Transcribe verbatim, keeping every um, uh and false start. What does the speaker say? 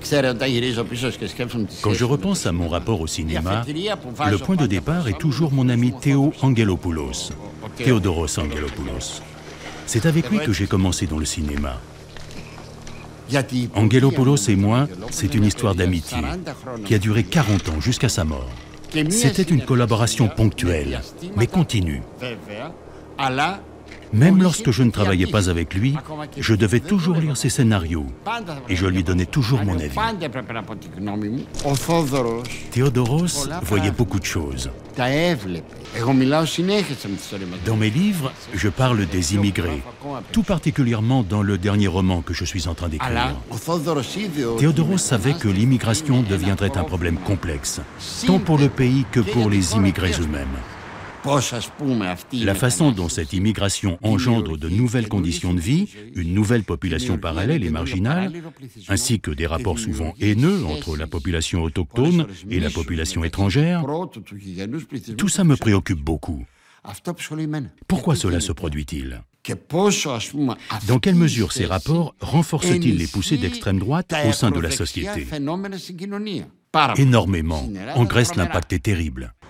Quand je repense à mon rapport au cinéma, le point de départ est toujours mon ami Théo Angelopoulos, Théodoros Angelopoulos. C'est avec lui que j'ai commencé dans le cinéma. Angelopoulos et moi, c'est une histoire d'amitié qui a duré quarante ans jusqu'à sa mort. C'était une collaboration ponctuelle, mais continue. Même lorsque je ne travaillais pas avec lui, je devais toujours lire ses scénarios et je lui donnais toujours mon avis. Théodoros voyait beaucoup de choses. Dans mes livres, je parle des immigrés, tout particulièrement dans le dernier roman que je suis en train d'écrire. Théodoros savait que l'immigration deviendrait un problème complexe, tant pour le pays que pour les immigrés eux-mêmes. La façon dont cette immigration engendre de nouvelles conditions de vie, une nouvelle population parallèle et marginale, ainsi que des rapports souvent haineux entre la population autochtone et la population étrangère, tout ça me préoccupe beaucoup. Pourquoi cela se produit-il? Dans quelle mesure ces rapports renforcent-ils les poussées d'extrême droite au sein de la société? Énormément. En Grèce, l'impact est terrible.